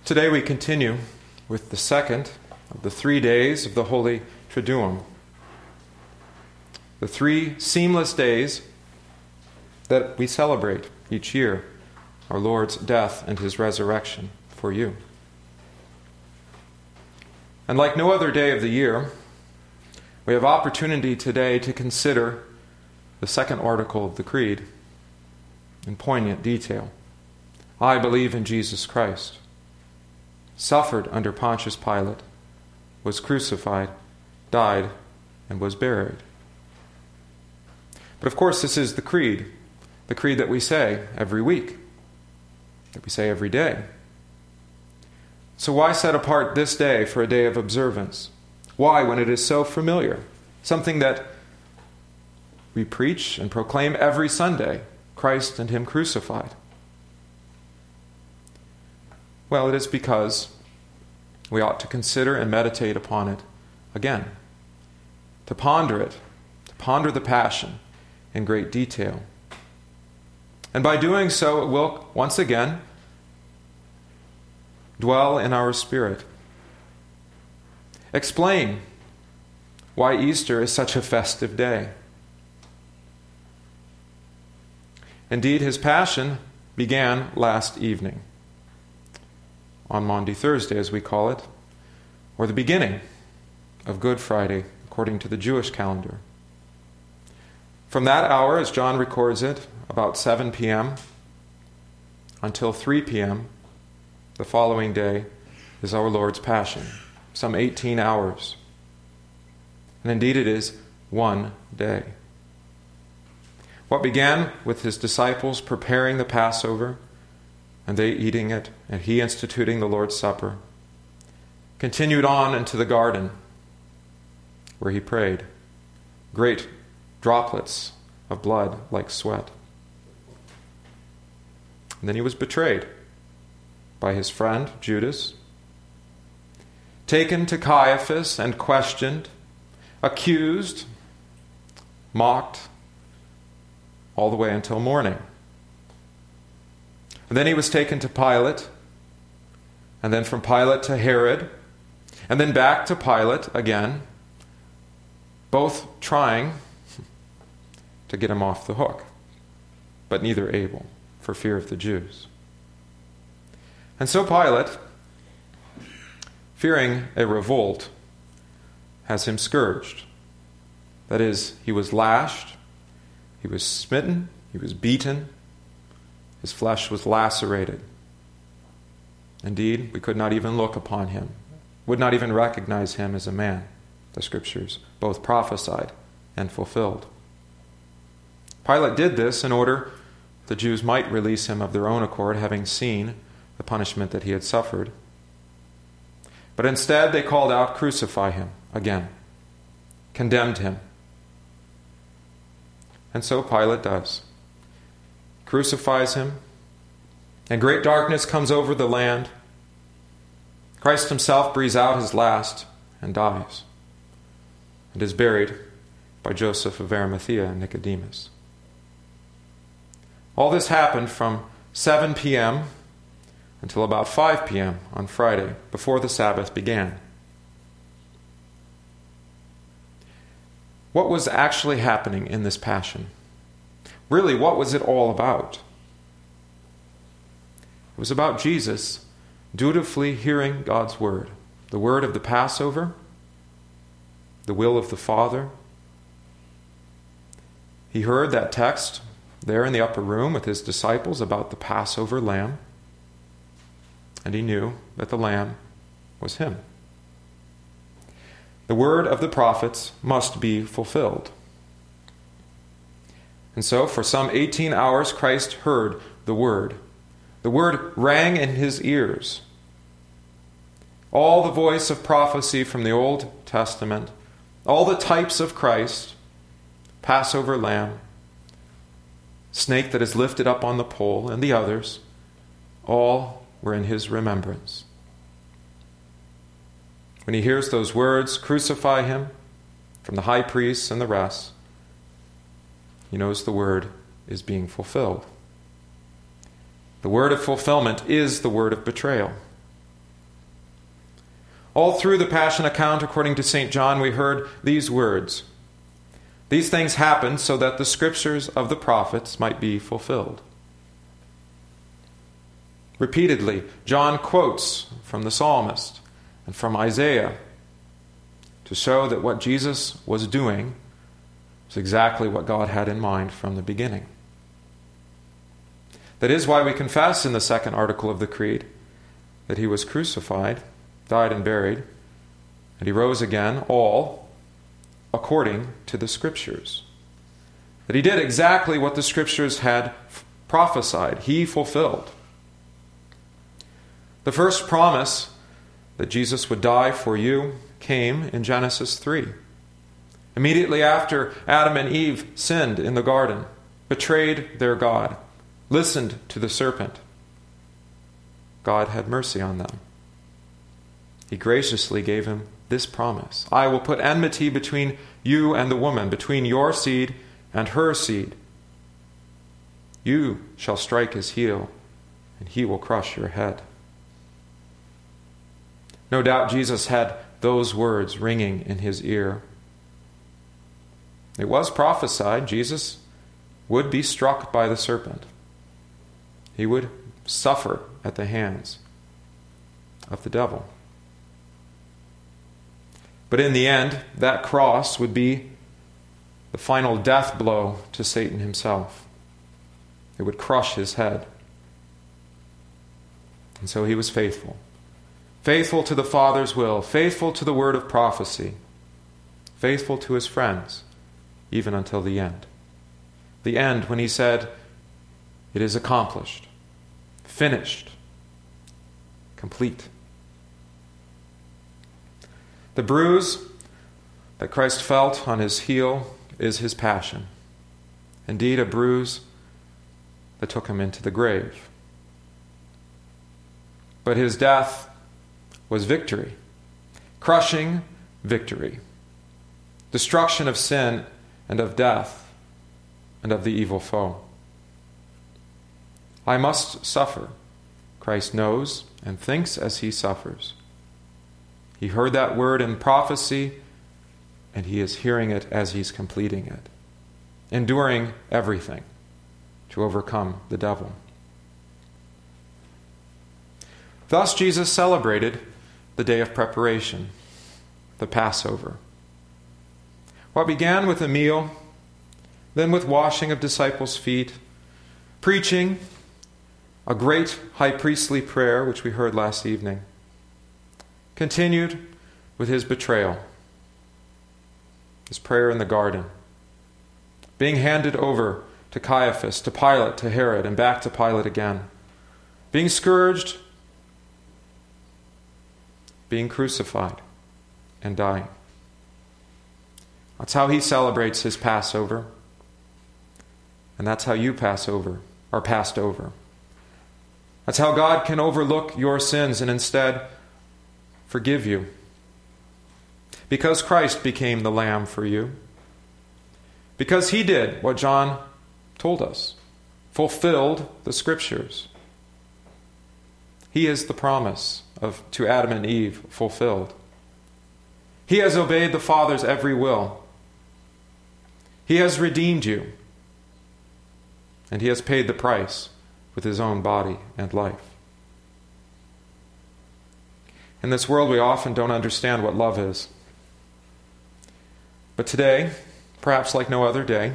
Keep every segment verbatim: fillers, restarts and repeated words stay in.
Today we continue with the second of the three days of the Holy Triduum. The three seamless days that we celebrate each year, our Lord's death and his resurrection for you. And like no other day of the year, we have opportunity today to consider the second article of the Creed in poignant detail. I believe in Jesus Christ, suffered under Pontius Pilate, was crucified, died, and was buried. But of course, this is the creed, the creed that we say every week, that we say every day. So why set apart this day for a day of observance? Why, when it is so familiar, something that we preach and proclaim every Sunday, Christ and him crucified? Well, it is because we ought to consider and meditate upon it again, to ponder it, to ponder the Passion in great detail. And by doing so, it will once again dwell in our spirit. Explain why Easter is such a festive day. Indeed, his Passion began last evening, on Maundy Thursday, as we call it, or the beginning of Good Friday, according to the Jewish calendar. From that hour, as John records it, about seven p.m., until three p.m., the following day, is our Lord's Passion, some eighteen hours. And indeed it is one day. What began with his disciples preparing the Passover, and they eating it, and he instituting the Lord's Supper, continued on into the garden, where he prayed, great droplets of blood like sweat. And then he was betrayed by his friend Judas, taken to Caiaphas and questioned, accused, mocked, all the way until morning. And then he was taken to Pilate, and then from Pilate to Herod, and then back to Pilate again, both trying to get him off the hook, but neither able, for fear of the Jews. And so Pilate, fearing a revolt, has him scourged. That is, he was lashed, he was smitten, he was beaten, his flesh was lacerated. Indeed, we could not even look upon him, would not even recognize him as a man, the Scriptures both prophesied and fulfilled. Pilate did this in order the Jews might release him of their own accord, having seen the punishment that he had suffered. But instead they called out, "Crucify him," again, condemned him. And so Pilate does. Crucifies him, and great darkness comes over the land. Christ himself breathes out his last and dies, and is buried by Joseph of Arimathea and Nicodemus. All this happened from seven p.m. until about five p.m. on Friday, before the Sabbath began. What was actually happening in this Passion? Really, what was it all about? It was about Jesus dutifully hearing God's word, the word of the Passover, the will of the Father. He heard that text there in the upper room with his disciples about the Passover lamb, and he knew that the lamb was him. The word of the prophets must be fulfilled. And so, for some eighteen hours, Christ heard the word. The word rang in his ears. All the voice of prophecy from the Old Testament, all the types of Christ, Passover lamb, snake that is lifted up on the pole, and the others, all were in his remembrance. When he hears those words, "Crucify him," from the high priests and the rest, he knows the word is being fulfilled. The word of fulfillment is the word of betrayal. All through the Passion account, according to Saint John, we heard these words. These things happened so that the scriptures of the prophets might be fulfilled. Repeatedly, John quotes from the psalmist and from Isaiah to show that what Jesus was doing was exactly what God had in mind from the beginning. That is why we confess in the second article of the Creed that he was crucified, died and buried, and he rose again, all according to the Scriptures. That he did exactly what the Scriptures had prophesied. He fulfilled. The first promise that Jesus would die for you came in Genesis three. Immediately after Adam and Eve sinned in the garden, betrayed their God, listened to the serpent, God had mercy on them. He graciously gave him this promise. I will put enmity between you and the woman, between your seed and her seed. You shall strike his heel, and he will crush your head. No doubt Jesus had those words ringing in his ear. It was prophesied Jesus would be struck by the serpent. He would suffer at the hands of the devil. But in the end, that cross would be the final death blow to Satan himself. It would crush his head. And so he was faithful. Faithful to the Father's will, faithful to the word of prophecy, faithful to his friends, even until the end. The end when he said, "It is accomplished, finished, complete." The bruise that Christ felt on his heel is his passion. Indeed, a bruise that took him into the grave. But his death was victory, crushing victory, destruction of sin and of death and of the evil foe. I must suffer. Christ knows and thinks as he suffers. He heard that word in prophecy, and he is hearing it as he's completing it, enduring everything to overcome the devil. Thus Jesus celebrated the day of preparation, the Passover. What began with a meal, then with washing of disciples' feet, preaching, a great high priestly prayer, which we heard last evening, continued with his betrayal, his prayer in the garden, being handed over to Caiaphas, to Pilate, to Herod, and back to Pilate again, being scourged, being crucified, and dying. That's how he celebrates his Passover, and that's how you pass over, are passed over. That's how God can overlook your sins and instead forgive you. Because Christ became the Lamb for you. Because he did what John told us, fulfilled the Scriptures. He is the promise of to Adam and Eve fulfilled. He has obeyed the Father's every will. He has redeemed you. And he has paid the price with his own body and life. In this world, we often don't understand what love is. But today, perhaps like no other day,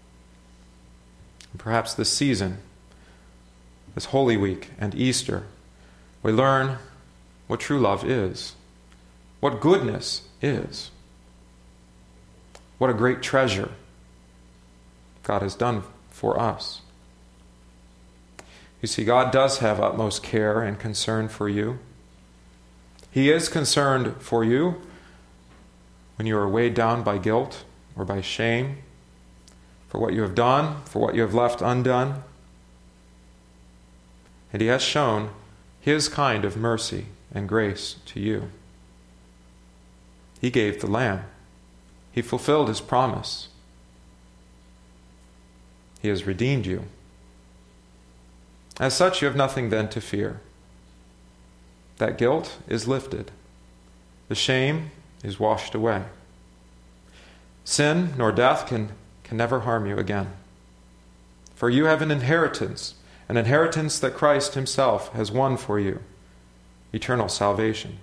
perhaps this season, this Holy Week and Easter, we learn what true love is, what goodness is, what a great treasure God has done for us. You see, God does have utmost care and concern for you. He is concerned for you when you are weighed down by guilt or by shame for what you have done, for what you have left undone. And he has shown his kind of mercy and grace to you. He gave the Lamb. He fulfilled his promise. He has redeemed you. As such, you have nothing then to fear. That guilt is lifted. The shame is washed away. Sin nor death can, can never harm you again. For you have an inheritance, an inheritance that Christ himself has won for you, eternal salvation.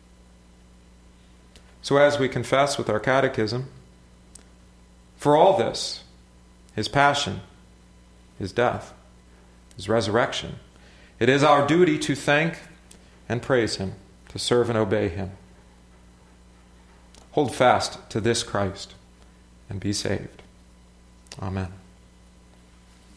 So as we confess with our catechism, for all this, his passion, his death, his resurrection, it is our duty to thank and praise him, to serve and obey him. Hold fast to this Christ and be saved. Amen.